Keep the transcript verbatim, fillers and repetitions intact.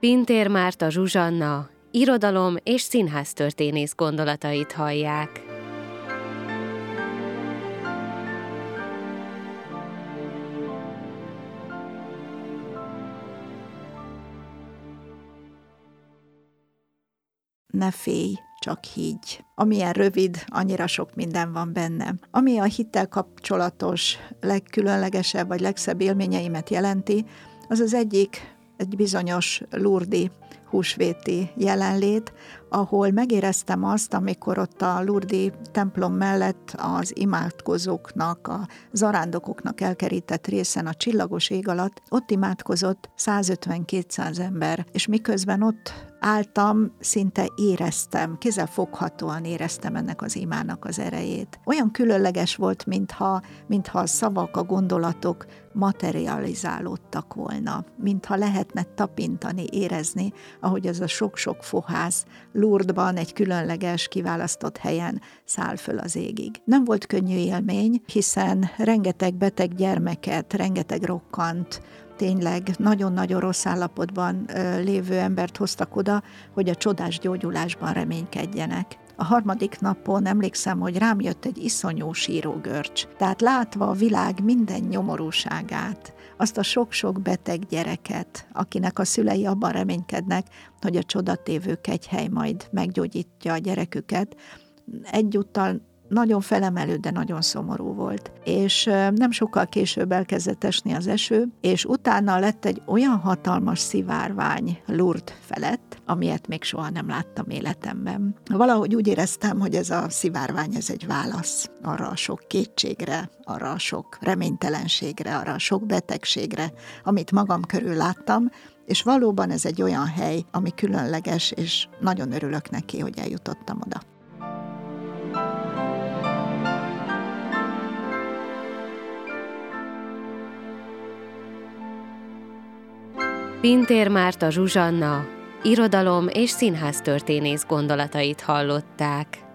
Pintér Márta Zsuzsanna irodalom- és színháztörténész gondolatait hallják. Ne félj, csak higgy. Amilyen rövid, annyira sok minden van benne. Ami a hittel kapcsolatos legkülönlegesebb vagy legszebb élményeimet jelenti, az az egyik egy bizonyos lurdi húsvéti jelenlét, ahol megéreztem azt, amikor ott a lurdi templom mellett az imádkozóknak, a zarándokoknak elkerített részen a csillagos ég alatt, ott imádkozott százötven-kétszáz ember, és miközben ott álltam, szinte éreztem, kézzelfoghatóan éreztem ennek az imának az erejét. Olyan különleges volt, mintha, mintha a szavak, a gondolatok materializálódtak volna, mintha lehetne tapintani, érezni, ahogy az a sok-sok fohász Lourdesban egy különleges, kiválasztott helyen száll föl az égig. Nem volt könnyű élmény, hiszen rengeteg beteg gyermeket, rengeteg rokkant, tényleg nagyon-nagyon rossz állapotban lévő embert hoztak oda, hogy a csodás gyógyulásban reménykedjenek. A harmadik napon emlékszem, hogy rám jött egy iszonyú sírógörcs. Tehát látva a világ minden nyomorúságát, azt a sok-sok beteg gyereket, akinek a szülei abban reménykednek, hogy a csodatévő kegyhely majd meggyógyítja a gyereküket, egyúttal nagyon felemelő, de nagyon szomorú volt. És nem sokkal később elkezdett esni az eső, és utána lett egy olyan hatalmas szivárvány Lourdes felett, amilyet még soha nem láttam életemben. Valahogy úgy éreztem, hogy ez a szivárvány, ez egy válasz arra a sok kétségre, arra a sok reménytelenségre, arra a sok betegségre, amit magam körül láttam, és valóban ez egy olyan hely, ami különleges, és nagyon örülök neki, hogy eljutottam oda. Pintér Márta Zsuzsanna irodalom- és színháztörténész gondolatait hallották.